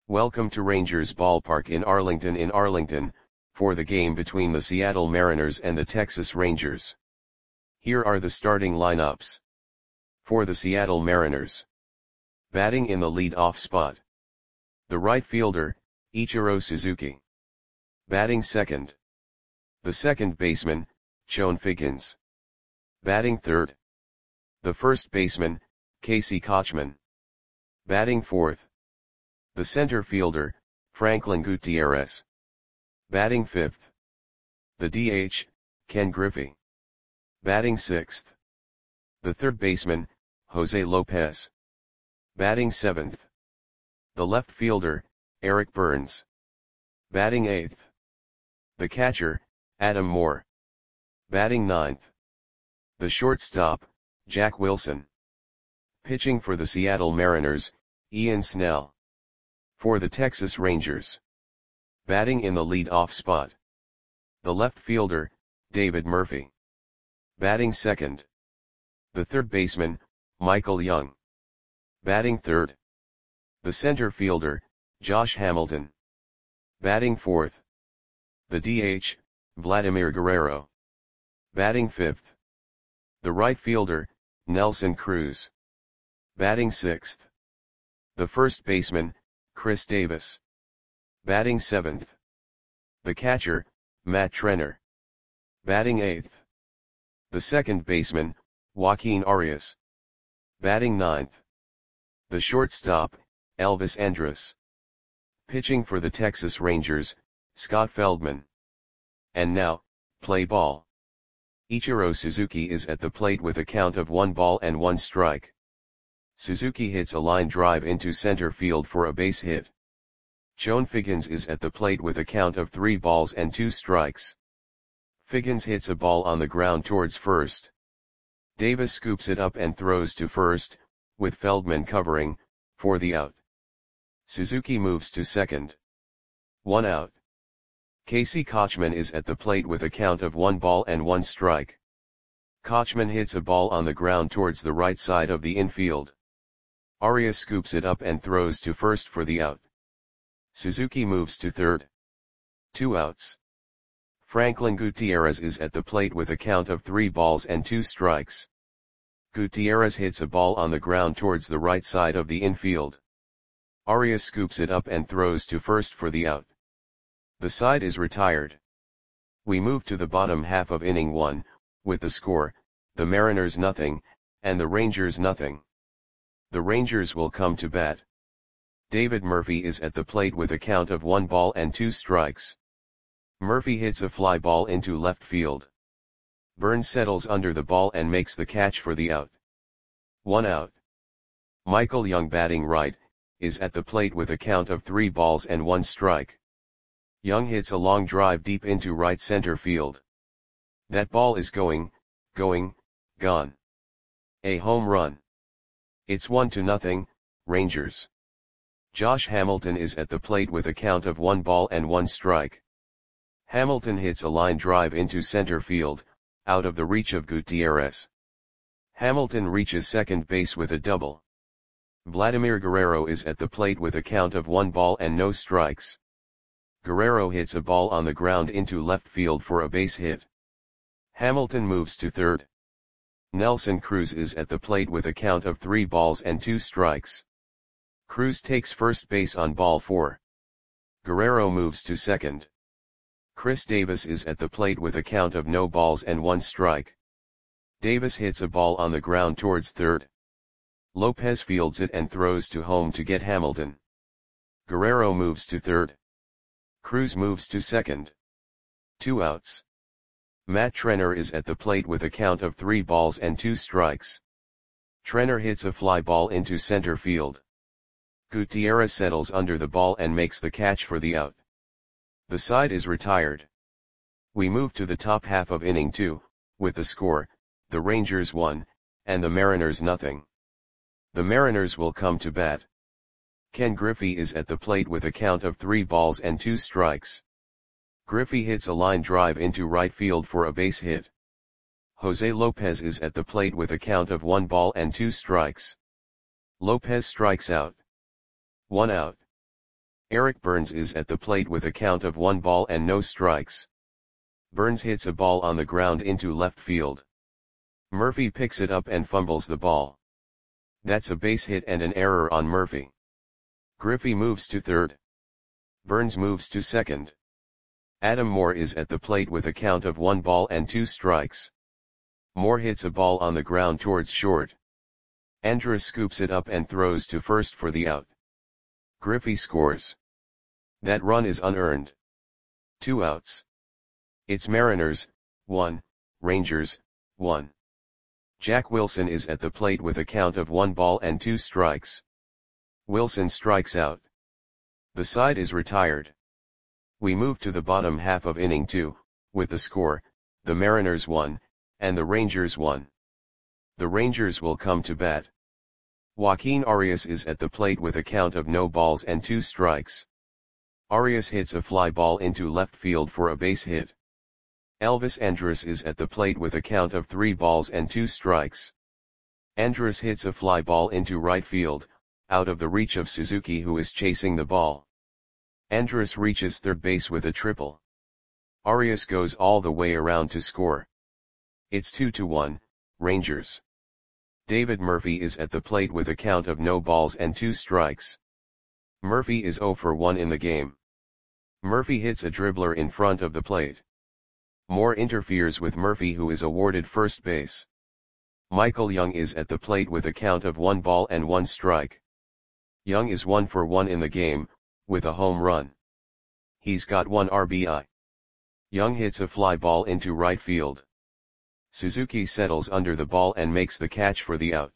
Welcome to Rangers Ballpark in Arlington, for the game between the Seattle Mariners and the Texas Rangers. Here are the starting lineups. For the Seattle Mariners. Batting in the lead-off spot. The right fielder, Ichiro Suzuki. Batting second. The second baseman, Chone Figgins. Batting third. The first baseman, Casey Kotchman. Batting fourth. The center fielder, Franklin Gutierrez. Batting fifth. The DH, Ken Griffey. Batting sixth. The third baseman, Jose Lopez. Batting seventh. The left fielder, Eric Burns. Batting eighth. The catcher, Adam Moore. Batting ninth. The shortstop, Jack Wilson. Pitching for the Seattle Mariners, Ian Snell. For the Texas Rangers. Batting in the lead-off spot. The left fielder, David Murphy. Batting second. The third baseman, Michael Young. Batting third. The center fielder, Josh Hamilton. Batting fourth. The DH, Vladimir Guerrero. Batting fifth. The right fielder, Nelson Cruz. Batting sixth. The first baseman, Chris Davis. Batting seventh. The catcher, Matt Trenner. Batting eighth. The second baseman, Joaquin Arias. Batting ninth. The shortstop, Elvis Andrus. Pitching for the Texas Rangers, Scott Feldman. And now, play ball. Ichiro Suzuki is at the plate with a count of 1 ball and 1 strike. Suzuki hits a line drive into center field for a base hit. Chone Figgins is at the plate with a count of 3 balls and 2 strikes. Figgins hits a ball on the ground towards first. Davis scoops it up and throws to first, with Feldman covering, for the out. Suzuki moves to second. 1 out. Casey Kotchman is at the plate with a count of 1 ball and 1 strike. Kotchman hits a ball on the ground towards the right side of the infield. Arias scoops it up and throws to first for the out. Suzuki moves to third. 2 outs. Franklin Gutierrez is at the plate with a count of 3 balls and 2 strikes. Gutierrez hits a ball on the ground towards the right side of the infield. Arias scoops it up and throws to first for the out. The side is retired. We move to the bottom half of inning 1, with the score, the Mariners nothing, and the Rangers nothing. The Rangers will come to bat. David Murphy is at the plate with a count of 1 ball and 2 strikes. Murphy hits a fly ball into left field. Burns settles under the ball and makes the catch for the out. 1 out. Michael Young, batting right, is at the plate with a count of 3 balls and 1 strike. Young hits a long drive deep into right center field. That ball is gone. A home run. It's 1-0, Rangers. Josh Hamilton is at the plate with a count of 1 ball and 1 strike. Hamilton hits a line drive into center field, out of the reach of Gutierrez. Hamilton reaches second base with a double. Vladimir Guerrero is at the plate with a count of 1 ball and no strikes. Guerrero hits a ball on the ground into left field for a base hit. Hamilton moves to third. Nelson Cruz is at the plate with a count of 3 balls and 2 strikes. Cruz takes first base on ball 4. Guerrero moves to second. Chris Davis is at the plate with a count of no balls and 1 strike. Davis hits a ball on the ground towards third. Lopez fields it and throws to home to get Hamilton. Guerrero moves to third. Cruz moves to second. 2 outs. Matt Trenner is at the plate with a count of 3 balls and 2 strikes. Trenner hits a fly ball into center field. Gutierrez settles under the ball and makes the catch for the out. The side is retired. We move to the top half of inning 2, with the score, the Rangers 1, and the Mariners nothing. The Mariners will come to bat. Ken Griffey is at the plate with a count of 3 balls and 2 strikes. Griffey hits a line drive into right field for a base hit. Jose Lopez is at the plate with a count of 1 ball and 2 strikes. Lopez strikes out. 1 out. Eric Burns is at the plate with a count of 1 ball and no strikes. Burns hits a ball on the ground into left field. Murphy picks it up and fumbles the ball. That's a base hit and an error on Murphy. Griffey moves to third. Burns moves to second. Adam Moore is at the plate with a count of 1 ball and 2 strikes. Moore hits a ball on the ground towards short. Andrus scoops it up and throws to first for the out. Griffey scores. That run is unearned. 2 outs. It's Mariners, 1, Rangers, 1. Jack Wilson is at the plate with a count of 1 ball and 2 strikes. Wilson strikes out. The side is retired. We move to the bottom half of inning 2, with the score, the Mariners 1, and the Rangers 1. The Rangers will come to bat. Joaquin Arias is at the plate with a count of no balls and 2 strikes. Arias hits a fly ball into left field for a base hit. Elvis Andrus is at the plate with a count of 3 balls and 2 strikes. Andrus hits a fly ball into right field, out of the reach of Suzuki, who is chasing the ball. Andrus reaches third base with a triple. Arias goes all the way around to score. It's 2-1, Rangers. David Murphy is at the plate with a count of no balls and 2 strikes. Murphy is 0 for 1 in the game. Murphy hits a dribbler in front of the plate. Moore interferes with Murphy, who is awarded first base. Michael Young is at the plate with a count of 1 ball and 1 strike. Young is 1 for 1 in the game, with a home run. He's got 1 RBI. Young hits a fly ball into right field. Suzuki settles under the ball and makes the catch for the out.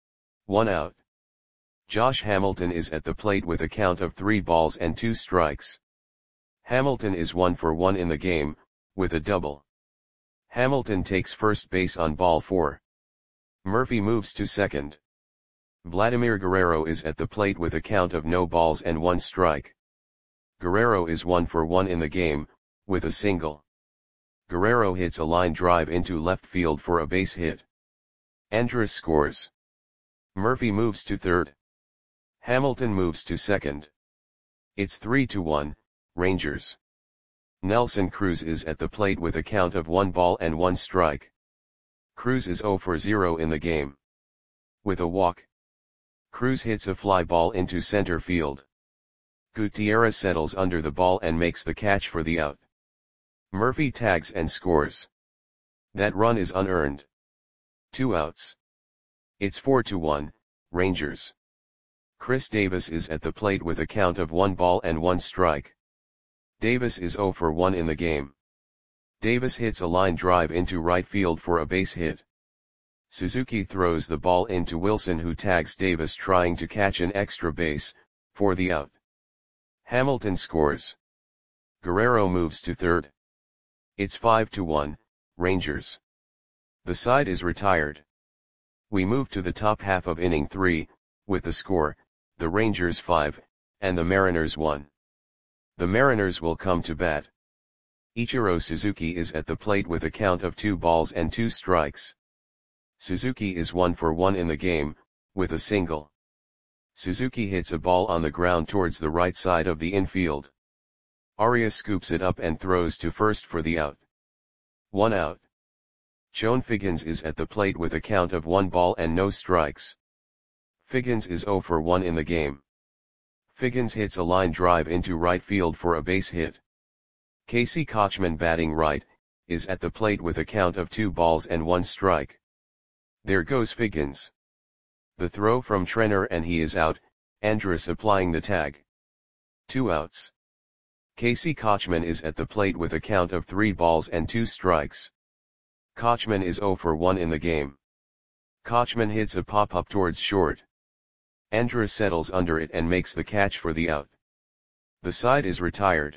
1 out. Josh Hamilton is at the plate with a count of 3 balls and 2 strikes. Hamilton is 1 for 1 in the game, with a double. Hamilton takes first base on ball 4. Murphy moves to second. Vladimir Guerrero is at the plate with a count of no balls and 1 strike. Guerrero is 1 for 1 in the game, with a single. Guerrero hits a line drive into left field for a base hit. Andrus scores. Murphy moves to third. Hamilton moves to second. It's 3-1, Rangers. Nelson Cruz is at the plate with a count of 1 ball and 1 strike. Cruz is 0 for 0 in the game. With a walk. Cruz hits a fly ball into center field. Gutierrez settles under the ball and makes the catch for the out. Murphy tags and scores. That run is unearned. 2 outs. It's 4-1, Rangers. Chris Davis is at the plate with a count of 1 ball and 1 strike. Davis is 0 for 1 in the game. Davis hits a line drive into right field for a base hit. Suzuki throws the ball into Wilson, who tags Davis trying to catch an extra base, for the out. Hamilton scores. Guerrero moves to third. It's 5-1, Rangers. The side is retired. We move to the top half of inning 3, with the score, the Rangers 5, and the Mariners 1. The Mariners will come to bat. Ichiro Suzuki is at the plate with a count of 2 balls and 2 strikes. Suzuki is 1 for 1 in the game, with a single. Suzuki hits a ball on the ground towards the right side of the infield. Arias scoops it up and throws to first for the out. 1 out. Chone Figgins is at the plate with a count of 1 ball and no strikes. Figgins is 0 for 1 in the game. Figgins hits a line drive into right field for a base hit. Casey Kochman, batting right, is at the plate with a count of 2 balls and 1 strike. There goes Figgins. The throw from Trenner and he is out, Andrus applying the tag. 2 outs. Casey Kochman is at the plate with a count of 3 balls and 2 strikes. Kochman is 0 for 1 in the game. Kochman hits a pop-up towards short. Andrus settles under it and makes the catch for the out. The side is retired.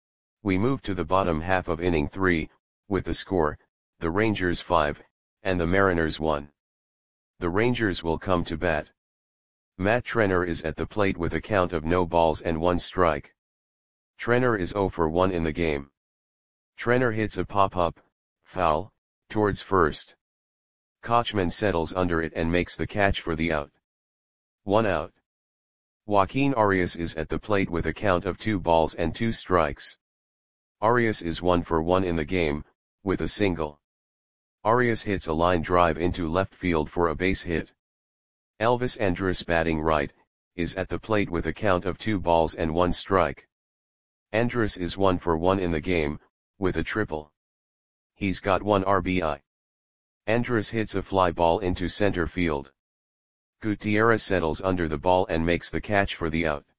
We move to the bottom half of inning 3, with the score, the Rangers 5, and the Mariners 1. The Rangers will come to bat. Matt Trenner is at the plate with a count of no balls and 1 strike. Trenner is 0 for 1 in the game. Trenner hits a pop-up, foul, towards first. Kochman settles under it and makes the catch for the out. 1 out. Joaquin Arias is at the plate with a count of 2 balls and 2 strikes. Arias is 1 for 1 in the game, with a single. Arias hits a line drive into left field for a base hit. Elvis Andrus, batting right, is at the plate with a count of 2 balls and 1 strike. Andrus is 1 for 1 in the game, with a triple. He's got 1 RBI. Andrus hits a fly ball into center field. Gutierrez settles under the ball and makes the catch for the out.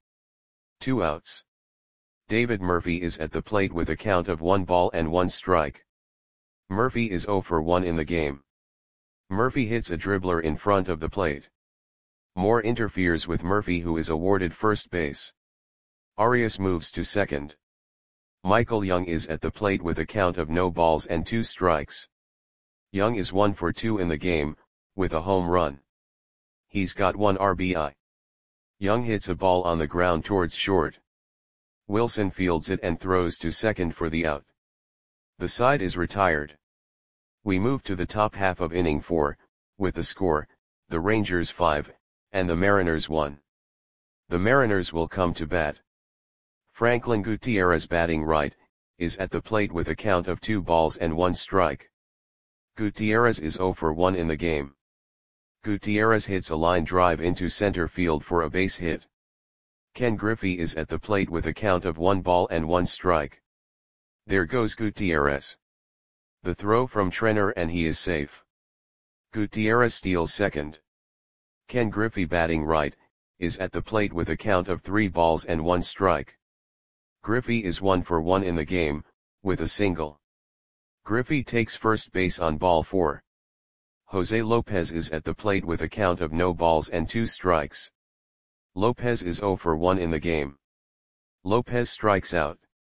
2 outs. David Murphy is at the plate with a count of 1 ball and 1 strike. Murphy is 0 for 1 in the game. Murphy hits a dribbler in front of the plate. Moore interferes with Murphy, who is awarded first base. Arias moves to second. Michael Young is at the plate with a count of no balls and 2 strikes. Young is 1 for 2 in the game, with a home run. He's got 1 RBI. Young hits a ball on the ground towards short. Wilson fields it and throws to second for the out. The side is retired. We move to the top half of inning 4, with the score, the Rangers 5, and the Mariners 1. The Mariners will come to bat. Franklin Gutierrez, batting right, is at the plate with a count of 2 balls and 1 strike. Gutierrez is 0 for 1 in the game. Gutierrez hits a line drive into center field for a base hit. Ken Griffey is at the plate with a count of 1 ball and 1 strike. There goes Gutierrez. The throw from Trenner and he is safe. Gutierrez steals second. Ken Griffey, batting right, is at the plate with a count of 3 balls and 1 strike. Griffey is 1 for 1 in the game, with a single. Griffey takes first base on ball 4. Jose Lopez is at the plate with a count of no balls and 2 strikes. Lopez is 0 for 1 in the game. Lopez strikes out.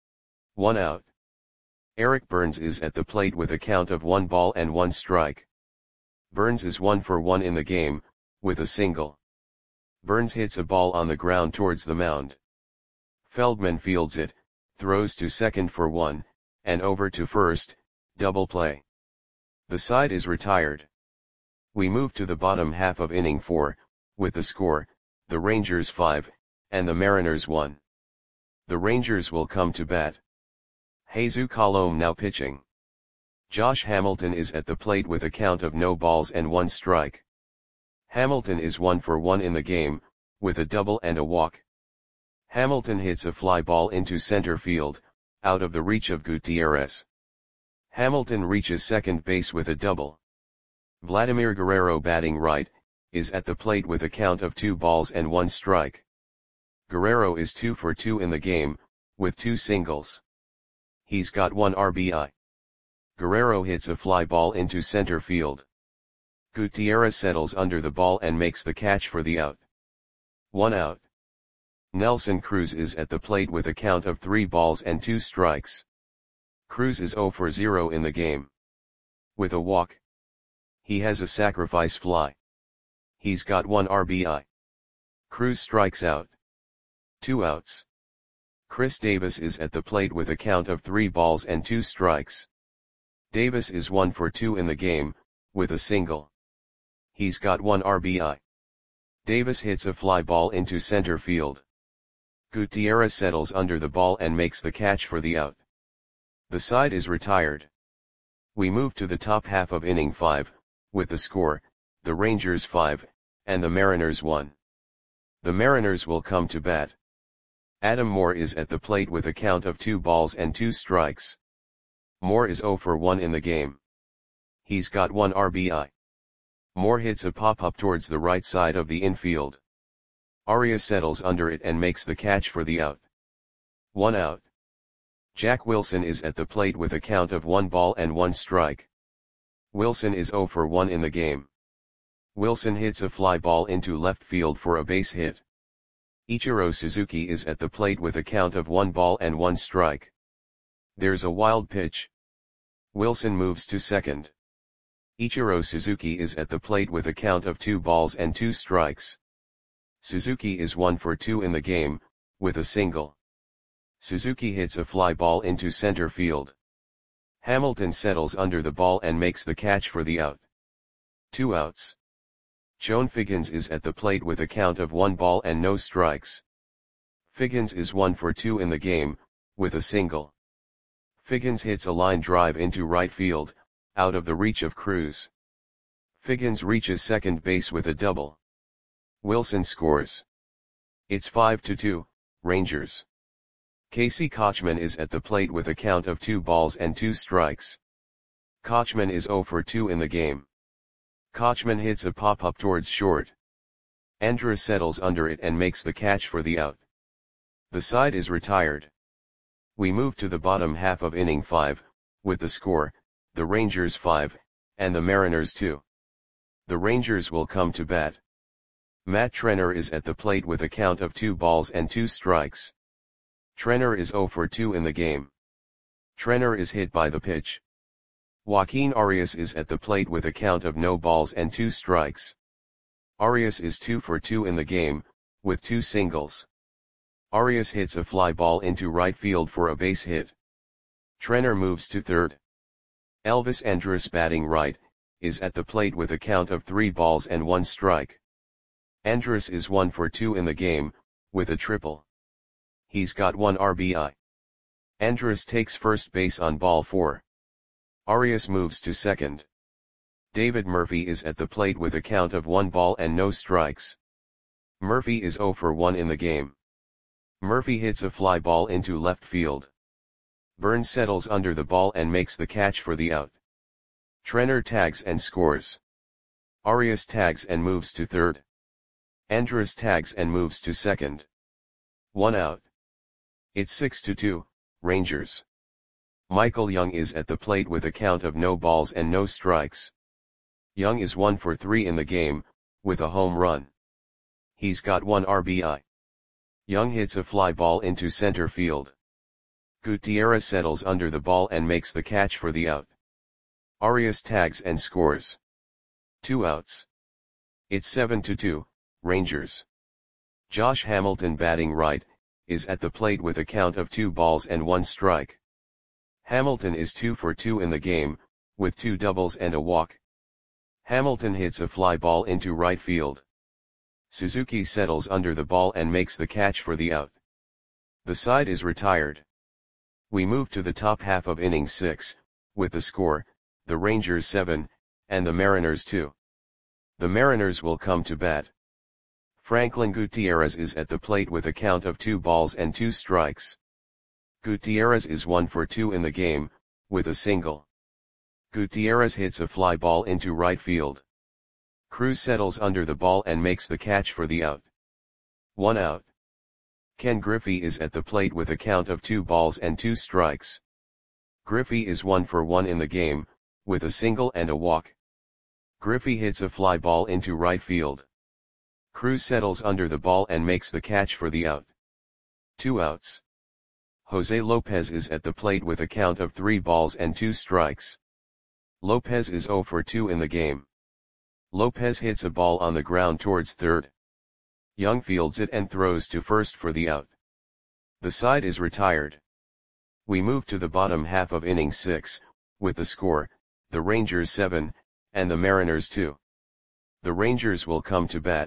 1 out. Eric Burns is at the plate with a count of 1 ball and 1 strike. Burns is 1 for 1 in the game, with a single. Burns hits a ball on the ground towards the mound. Feldman fields it, throws to second for 1, and over to first, double play. The side is retired. We move to the bottom half of inning 4, with the score, the Rangers 5, and the Mariners 1. The Rangers will come to bat. Jesus Colome now pitching. Josh Hamilton is at the plate with a count of no balls and 1 strike. Hamilton is 1 for 1 in the game, with a double and a walk. Hamilton hits a fly ball into center field, out of the reach of Gutierrez. Hamilton reaches second base with a double. Vladimir Guerrero, batting right, is at the plate with a count of 2 balls and 1 strike. Guerrero is 2 for 2 in the game, with 2 singles. He's got 1 RBI. Guerrero hits a fly ball into center field. Gutierrez settles under the ball and makes the catch for the out. 1 out. Nelson Cruz is at the plate with a count of 3 balls and 2 strikes. Cruz is 0 for 0 in the game. With a walk. He has a sacrifice fly. He's got 1 RBI. Cruz strikes out. 2 outs. Chris Davis is at the plate with a count of 3 balls and 2 strikes. Davis is 1 for 2 in the game, with a single. He's got 1 RBI. Davis hits a fly ball into center field. Gutierrez settles under the ball and makes the catch for the out. The side is retired. We move to the top half of inning 5, with the score, the Rangers 5, and the Mariners 1. The Mariners will come to bat. Adam Moore is at the plate with a count of 2 balls and 2 strikes. Moore is 0 for 1 in the game. He's got 1 RBI. Moore hits a pop-up towards the right side of the infield. Arias settles under it and makes the catch for the out. 1 out. Jack Wilson is at the plate with a count of 1 ball and 1 strike. Wilson is 0 for 1 in the game. Wilson hits a fly ball into left field for a base hit. Ichiro Suzuki is at the plate with a count of 1 ball and 1 strike. There's a wild pitch. Wilson moves to second. Ichiro Suzuki is at the plate with a count of 2 balls and 2 strikes. Suzuki is 1 for 2 in the game, with a single. Suzuki hits a fly ball into center field. Hamilton settles under the ball and makes the catch for the out. 2 outs. Joan Figgins is at the plate with a count of 1 ball and no strikes. Figgins is 1 for 2 in the game, with a single. Figgins hits a line drive into right field, out of the reach of Cruz. Figgins reaches second base with a double. Wilson scores. It's 5-2, Rangers. Casey Kotchman is at the plate with a count of 2 balls and 2 strikes. Kotchman is 0 for 2 in the game. Kotchman hits a pop-up towards short. Andrus settles under it and makes the catch for the out. The side is retired. We move to the bottom half of inning 5, with the score, the Rangers 5, and the Mariners 2. The Rangers will come to bat. Matt Trenner is at the plate with a count of 2 balls and 2 strikes. Trenner is 0 for 2 in the game. Trenner is hit by the pitch. Joaquin Arias is at the plate with a count of no balls and 2 strikes. Arias is 2 for 2 in the game, with 2 singles. Arias hits a fly ball into right field for a base hit. Trenner moves to third. Elvis Andrus, batting right, is at the plate with a count of 3 balls and 1 strike. Andrus is 1 for 2 in the game, with a triple. He's got 1 RBI. Andrus takes first base on ball 4. Arias moves to second. David Murphy is at the plate with a count of 1 ball and no strikes. Murphy is 0 for 1 in the game. Murphy hits a fly ball into left field. Burns settles under the ball and makes the catch for the out. Trenner tags and scores. Arias tags and moves to third. Andrus tags and moves to second. 1 out. It's 6-2, Rangers. Michael Young is at the plate with a count of no balls and no strikes. Young is 1 for 3 in the game, with a home run. He's got 1 RBI. Young hits a fly ball into center field. Gutierrez settles under the ball and makes the catch for the out. Arias tags and scores. 2 outs. It's 7-2, Rangers. Josh Hamilton, batting right, is at the plate with a count of 2 balls and 1 strike. Hamilton is 2 for 2 in the game, with 2 doubles and a walk. Hamilton hits a fly ball into right field. Suzuki settles under the ball and makes the catch for the out. The side is retired. We move to the top half of inning 6, with the score, the Rangers 7, and the Mariners 2. The Mariners will come to bat. Franklin Gutierrez is at the plate with a count of 2 balls and 2 strikes. Gutierrez is 1 for 2 in the game, with a single. Gutierrez hits a fly ball into right field. Cruz settles under the ball and makes the catch for the out. 1 out. Ken Griffey is at the plate with a count of 2 balls and 2 strikes. Griffey is 1 for 1 in the game, with a single and a walk. Griffey hits a fly ball into right field. Cruz settles under the ball and makes the catch for the out. 2 outs. Jose Lopez is at the plate with a count of 3 balls and 2 strikes. Lopez is 0 for 2 in the game. Lopez hits a ball on the ground towards third. Young fields it and throws to first for the out. The side is retired. We move to the bottom half of inning 6, with the score, the Rangers 7, and the Mariners 2. The Rangers will come to bat.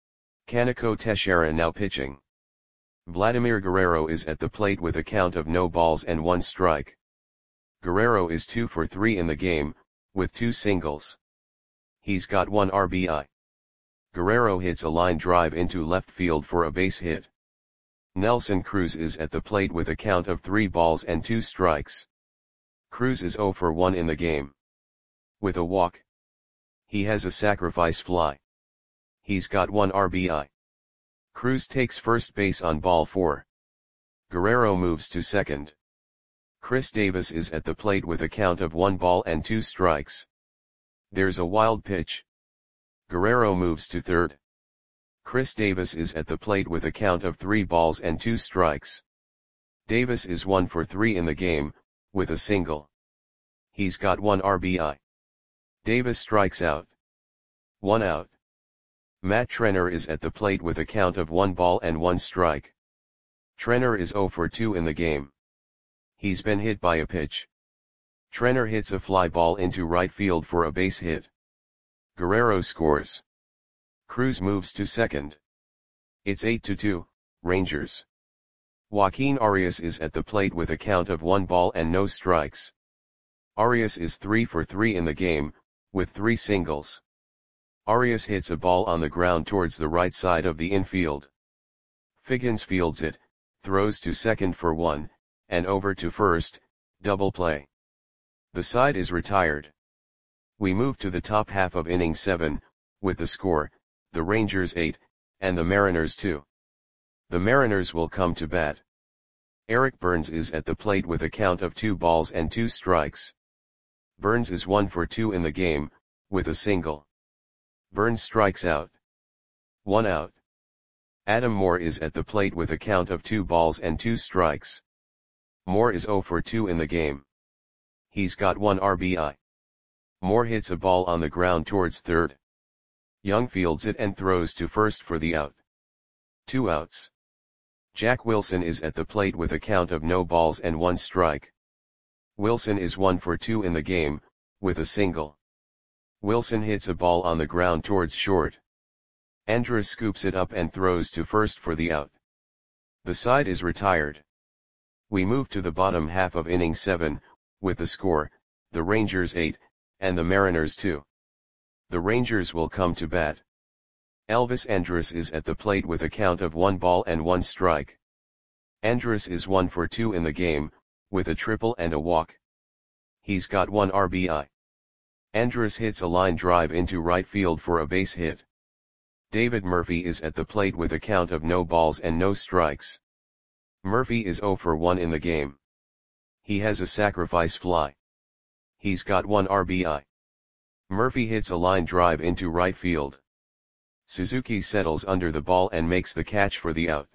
Kaneko Teixeira now pitching. Vladimir Guerrero is at the plate with a count of no balls and 1 strike. Guerrero is 2 for 3 in the game, with 2 singles. He's got 1 RBI. Guerrero hits a line drive into left field for a base hit. Nelson Cruz is at the plate with a count of 3 balls and 2 strikes. Cruz is 0 for 1 in the game. With a walk. He has a sacrifice fly. He's got 1 RBI. Cruz takes first base on ball 4. Guerrero moves to second. Chris Davis is at the plate with a count of 1 ball and 2 strikes. There's a wild pitch. Guerrero moves to third. Chris Davis is at the plate with a count of 3 balls and 2 strikes. Davis is 1 for 3 in the game, with a single. He's got 1 RBI. Davis strikes out. 1 out. Matt Trenner is at the plate with a count of 1 ball and 1 strike. Trenner is 0 for 2 in the game. He's been hit by a pitch. Trenner hits a fly ball into right field for a base hit. Guerrero scores. Cruz moves to second. It's 8-2, Rangers. Joaquin Arias is at the plate with a count of 1 ball and no strikes. Arias is 3 for 3 in the game, with 3 singles. Arias hits a ball on the ground towards the right side of the infield. Figgins fields it, throws to second for 1, and over to first, double play. The side is retired. We move to the top half of inning 7, with the score, the Rangers 8, and the Mariners 2. The Mariners will come to bat. Eric Burns is at the plate with a count of 2 balls and 2 strikes. Burns is 1 for 2 in the game, with a single. Burns strikes out. 1 out. Adam Moore is at the plate with a count of 2 balls and 2 strikes. Moore is 0 for 2 in the game. He's got 1 RBI. Moore hits a ball on the ground towards third. Young fields it and throws to first for the out. 2 outs. Jack Wilson is at the plate with a count of no balls and 1 strike. Wilson is 1 for 2 in the game, with a single. Wilson hits a ball on the ground towards short. Andrus scoops it up and throws to first for the out. The side is retired. We move to the bottom half of inning 7, with the score, the Rangers 8, and the Mariners 2. The Rangers will come to bat. Elvis Andrus is at the plate with a count of 1 ball and 1 strike. Andrus is 1 for 2 in the game, with a triple and a walk. He's got 1 RBI. Andrus hits a line drive into right field for a base hit. David Murphy is at the plate with a count of no balls and no strikes. Murphy is 0 for 1 in the game. He has a sacrifice fly. He's got 1 RBI. Murphy hits a line drive into right field. Suzuki settles under the ball and makes the catch for the out.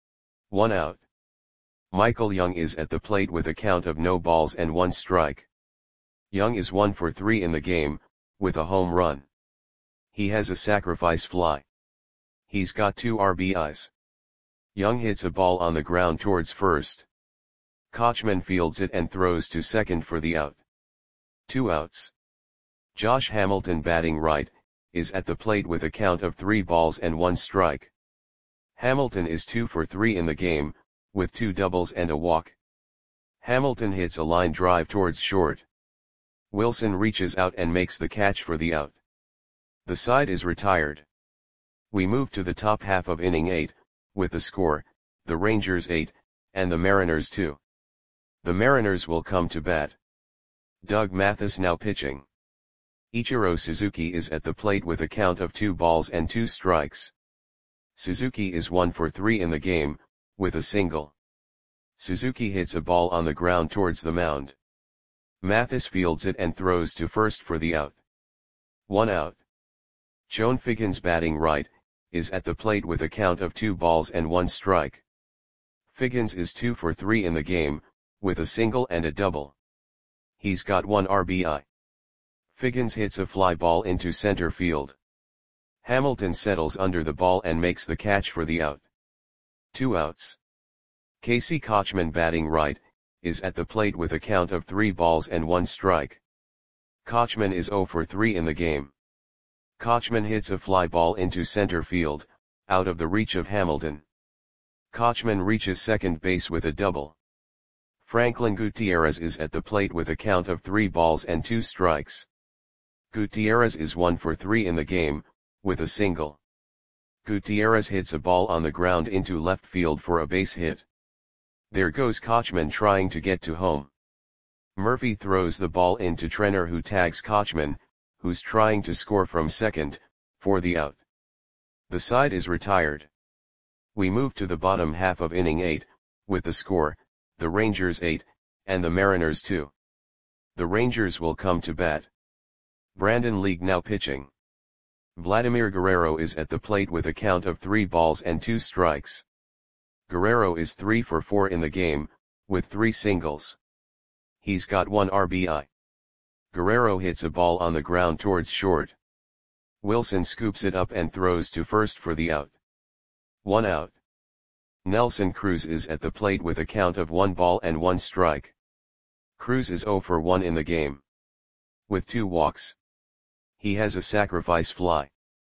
1 out. Michael Young is at the plate with a count of no balls and 1 strike. Young is 1 for 3 in the game, with a home run. He has a sacrifice fly. He's got 2 RBIs. Young hits a ball on the ground towards first. Kochman fields it and throws to second for the out. 2 outs. Josh Hamilton, batting right, is at the plate with a count of 3 balls and 1 strike. Hamilton is 2 for 3 in the game, with 2 doubles and a walk. Hamilton hits a line drive towards short. Wilson reaches out and makes the catch for the out. The side is retired. We move to the top half of inning 8, with the score, the Rangers 8, and the Mariners 2. The Mariners will come to bat. Doug Mathis now pitching. Ichiro Suzuki is at the plate with a count of 2 balls and 2 strikes. Suzuki is 1 for 3 in the game, with a single. Suzuki hits a ball on the ground towards the mound. Mathis fields it and throws to first for the out. 1 out. Joan Figgins, batting right, is at the plate with a count of 2 balls and 1 strike. Figgins is 2 for 3 in the game, with a single and a double. He's got 1 RBI. Figgins hits a fly ball into center field. Hamilton settles under the ball and makes the catch for the out. 2 outs. Casey Kochman, batting right, is at the plate with a count of 3 balls and 1 strike. Kochman is 0 for 3 in the game. Kochman hits a fly ball into center field, out of the reach of Hamilton. Kochman reaches second base with a double. Franklin Gutierrez is at the plate with a count of 3 balls and 2 strikes. Gutierrez is 1 for 3 in the game, with a single. Gutierrez hits a ball on the ground into left field for a base hit. There goes Kochman trying to get to home. Murphy throws the ball into Trenner, who tags Kochman, who's trying to score from second, for the out. The side is retired. We move to the bottom half of inning 8, with the score, the Rangers 8, and the Mariners 2. The Rangers will come to bat. Brandon League now pitching. Vladimir Guerrero is at the plate with a count of 3 balls and 2 strikes. Guerrero is 3 for 4 in the game, with 3 singles. He's got 1 RBI. Guerrero hits a ball on the ground towards short. Wilson scoops it up and throws to first for the out. 1 out. Nelson Cruz is at the plate with a count of 1 ball and 1 strike. Cruz is 0 for 1 in the game, with 2 walks. He has a sacrifice fly.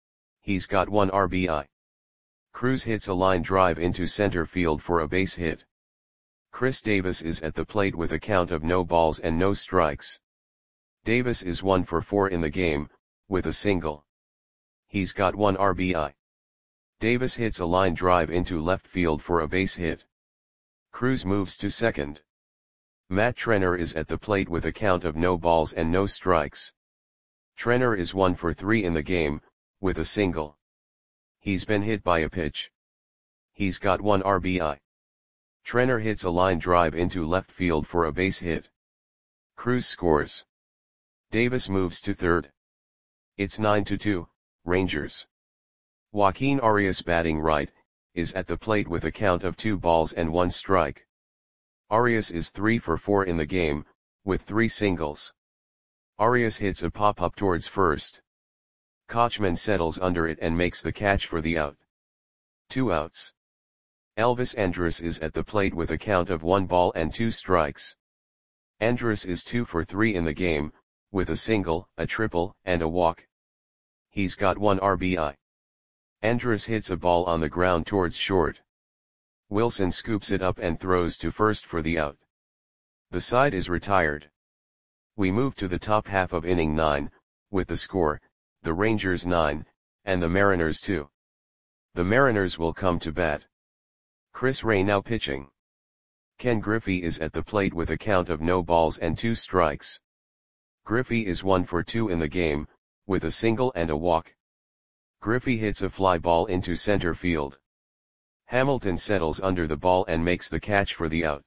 He's got 1 RBI. Cruz hits a line drive into center field for a base hit. Chris Davis is at the plate with a count of no balls and no strikes. Davis is 1 for 4 in the game, with a single. He's got 1 RBI. Davis hits a line drive into left field for a base hit. Cruz moves to second. Matt Trenner is at the plate with a count of no balls and no strikes. Trenner is 1 for 3 in the game, with a single. He's been hit by a pitch. He's got 1 RBI. Trenner hits a line drive into left field for a base hit. Cruz scores. Davis moves to third. It's 9-2, Rangers. Joaquin Arias, batting right, is at the plate with a count of 2 balls and 1 strike. Arias is 3 for 4 in the game, with 3 singles. Arias hits a pop-up towards first. Kochman settles under it and makes the catch for the out. 2 outs. Elvis Andrus is at the plate with a count of 1 ball and 2 strikes. Andrus is 2 for 3 in the game, with a single, a triple, and a walk. He's got 1 RBI. Andrus hits a ball on the ground towards short. Wilson scoops it up and throws to first for the out. The side is retired. We move to the top half of inning 9, with the score, the Rangers 9, and the Mariners 2. The Mariners will come to bat. Chris Ray now pitching. Ken Griffey is at the plate with a count of no balls and 2 strikes. Griffey is 1 for 2 in the game, with a single and a walk. Griffey hits a fly ball into center field. Hamilton settles under the ball and makes the catch for the out.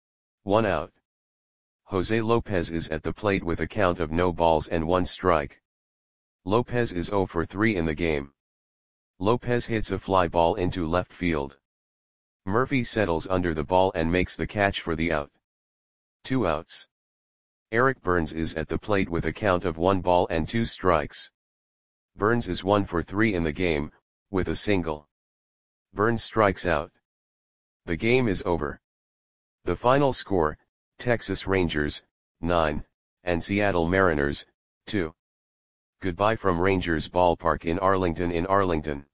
1 out. Jose Lopez is at the plate with a count of no balls and 1 strike. Lopez is 0 for 3 in the game. Lopez hits a fly ball into left field. Murphy settles under the ball and makes the catch for the out. 2 outs. Eric Burns is at the plate with a count of 1 ball and 2 strikes. Burns is 1 for 3 in the game, with a single. Burns strikes out. The game is over. The final score, Texas Rangers, 9, and Seattle Mariners, 2. Goodbye from Rangers Ballpark in Arlington.